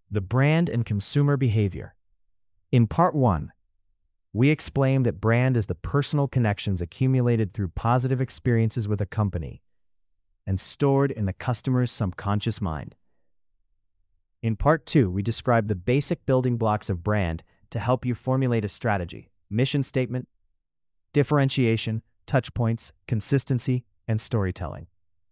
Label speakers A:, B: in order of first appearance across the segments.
A: The brand and consumer behavior. In part 1, we explained that brand is the personal connections accumulated through positive experiences with a company and stored in the customer's subconscious mind. In part 2, we described the basic building blocks of brand to help you formulate a strategy, mission statement, differentiation, touchpoints, consistency, and storytelling.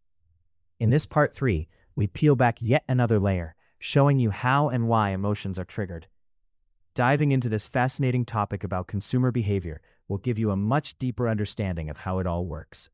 A: In this part 3, we peel back yet another layer, showing you how and why emotions are triggered. Diving into this fascinating topic about consumer behavior will give you a much deeper understanding of how it all works.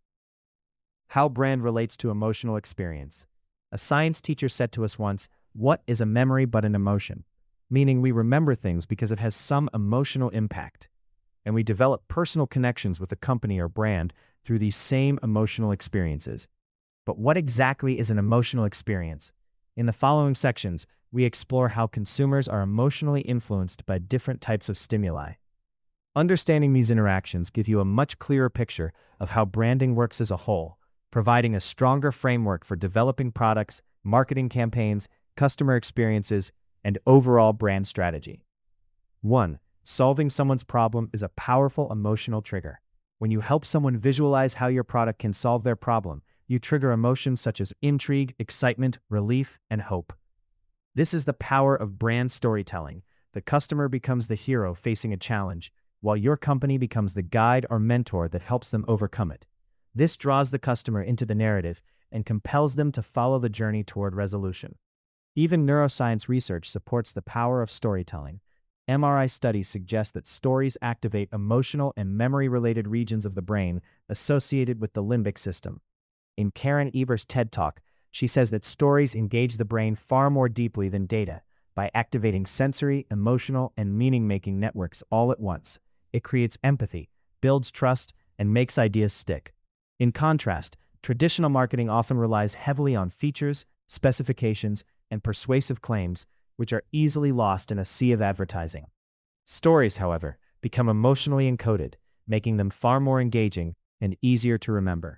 A: How brand relates to emotional experience. A science teacher said to us once, "What is a memory but an emotion?" Meaning we remember things because it has some emotional impact. And we develop personal connections with a company or brand through these same emotional experiences. But what exactly is an emotional experience? In the following sections, we explore how consumers are emotionally influenced by different types of stimuli. Understanding these interactions gives you a much clearer picture of how branding works as a whole, providing a stronger framework for developing products, marketing campaigns, customer experiences, and overall brand strategy. 1. Solving someone's problem is a powerful emotional trigger. When you help someone visualize how your product can solve their problem, you trigger emotions such as intrigue, excitement, relief, and hope. This is the power of brand storytelling. The customer becomes the hero facing a challenge, while your company becomes the guide or mentor that helps them overcome it. This draws the customer into the narrative and compels them to follow the journey toward resolution. Even neuroscience research supports the power of storytelling. MRI studies suggest that stories activate emotional and memory-related regions of the brain associated with the limbic system. In Karen Eber's TED Talk, she says that stories engage the brain far more deeply than data by activating sensory, emotional, and meaning-making networks all at once. It creates empathy, builds trust, and makes ideas stick. In contrast, traditional marketing often relies heavily on features, specifications, and persuasive claims, which are easily lost in a sea of advertising. Stories, however, become emotionally encoded, making them far more engaging and easier to remember.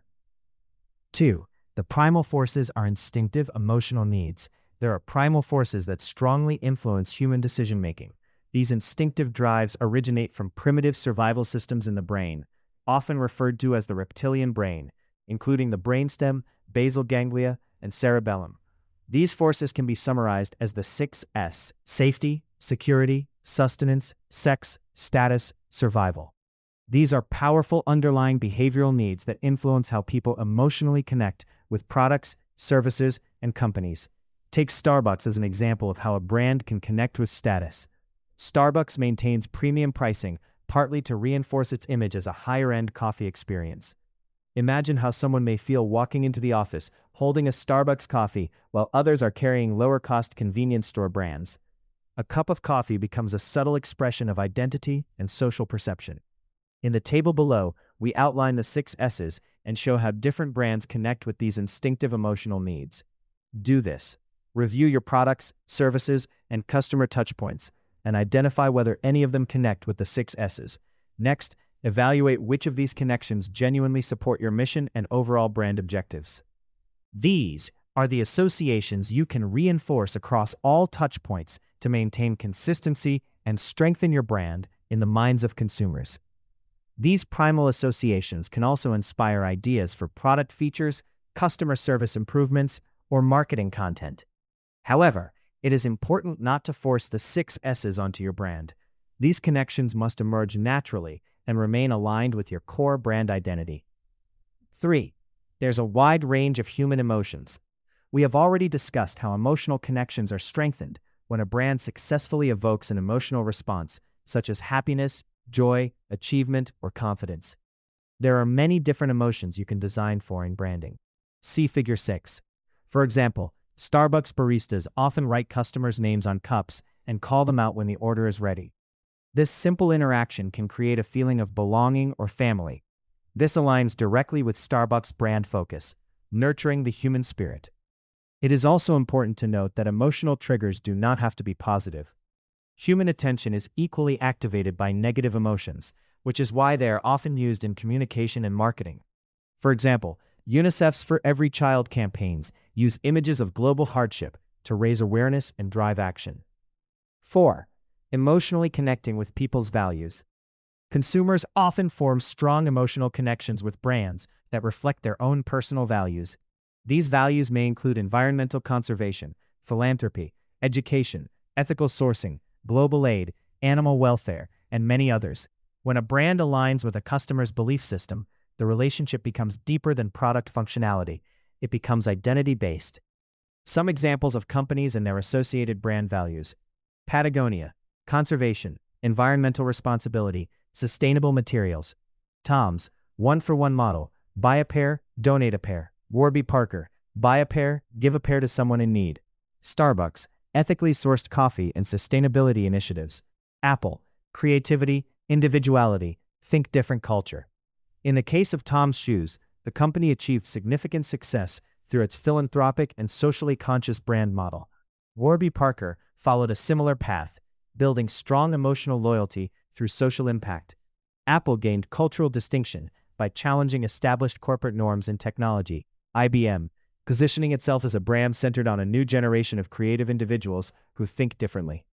A: 2. The primal forces are instinctive emotional needs. There are primal forces that strongly influence human decision-making. These instinctive drives originate from primitive survival systems in the brain, often referred to as the reptilian brain, including the brainstem, basal ganglia, and cerebellum. These forces can be summarized as the 6S: safety, security, sustenance, sex, status, survival. These are powerful underlying behavioral needs that influence how people emotionally connect with products, services, and companies. Take Starbucks as an example of how a brand can connect with status. Starbucks maintains premium pricing, partly to reinforce its image as a higher-end coffee experience. Imagine how someone may feel walking into the office holding a Starbucks coffee while others are carrying lower-cost convenience store brands. A cup of coffee becomes a subtle expression of identity and social perception. In the table below, we outline the 6 S's and show how different brands connect with these instinctive emotional needs. Do this. Review your products, services, and customer touchpoints, and identify whether any of them connect with the 6 S's. Next, evaluate which of these connections genuinely support your mission and overall brand objectives. These are the associations you can reinforce across all touchpoints to maintain consistency and strengthen your brand in the minds of consumers. These primal associations can also inspire ideas for product features, customer service improvements, or marketing content. However, it is important not to force the 6 S's onto your brand. These connections must emerge naturally and remain aligned with your core brand identity. 3. There's a wide range of human emotions. We have already discussed how emotional connections are strengthened when a brand successfully evokes an emotional response, such as happiness, joy, achievement, or confidence. There are many different emotions you can design for in branding. See Figure 6. For example, Starbucks baristas often write customers' names on cups and call them out when the order is ready. This simple interaction can create a feeling of belonging or family. This aligns directly with Starbucks' brand focus, nurturing the human spirit. It is also important to note that emotional triggers do not have to be positive. Human attention is equally activated by negative emotions, which is why they are often used in communication and marketing. For example, UNICEF's For Every Child campaigns use images of global hardship to raise awareness and drive action. 4. Emotionally connecting with people's values. Consumers often form strong emotional connections with brands that reflect their own personal values. These values may include environmental conservation, philanthropy, education, ethical sourcing, global aid, animal welfare, and many others. When a brand aligns with a customer's belief system, the relationship becomes deeper than product functionality. It becomes identity-based. Some examples of companies and their associated brand values: Patagonia, conservation, environmental responsibility, sustainable materials. Tom's, one-for-one model, buy a pair, donate a pair. Warby Parker, buy a pair, give a pair to someone in need. Starbucks, ethically sourced coffee and sustainability initiatives. Apple, creativity, individuality, think different culture. In the case of Tom's Shoes, the company achieved significant success through its philanthropic and socially conscious brand model. Warby Parker followed a similar path, building strong emotional loyalty through social impact. Apple gained cultural distinction by challenging established corporate norms in technology. IBM, positioning itself as a brand centered on a new generation of creative individuals who think differently.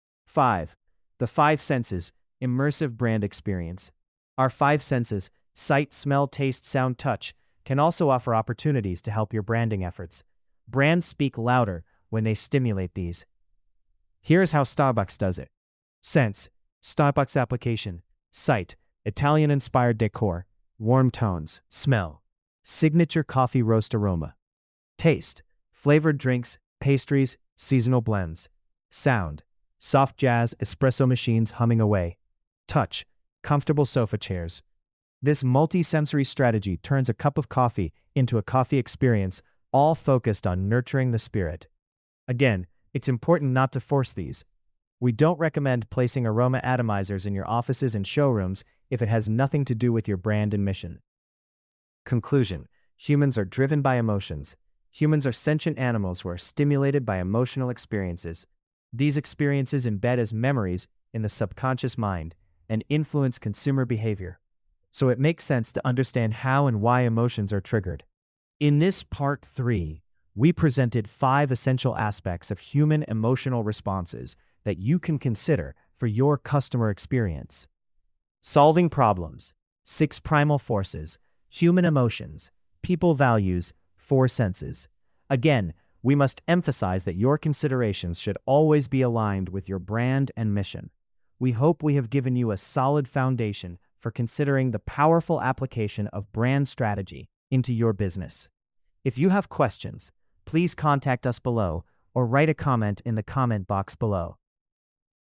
A: 5. The 5 senses, immersive brand experience. Our 5 senses, sight, smell, taste, sound, touch, can also offer opportunities to help your branding efforts. Brands speak louder when they stimulate these. Here's how Starbucks does it. Sense, Starbucks application. Sight, Italian-inspired decor, warm tones. Smell, signature coffee roast aroma. Taste, flavored drinks, pastries, seasonal blends. Sound, soft jazz, espresso machines humming away. Touch, comfortable sofa chairs. This multi-sensory strategy turns a cup of coffee into a coffee experience, all focused on nurturing the spirit. Again, it's important not to force these. We don't recommend placing aroma atomizers in your offices and showrooms if it has nothing to do with your brand and mission. Conclusion: humans are driven by emotions. Humans are sentient animals who are stimulated by emotional experiences. These experiences embed as memories in the subconscious mind and influence consumer behavior. So it makes sense to understand how and why emotions are triggered. In this part 3, we presented 5 essential aspects of human emotional responses that you can consider for your customer experience. Solving problems, 6 primal forces, human emotions, people values, 4 senses. Again, we must emphasize that your considerations should always be aligned with your brand and mission. We hope we have given you a solid foundation for considering the powerful application of brand strategy into your business. If you have questions, please contact us below or write a comment in the comment box below.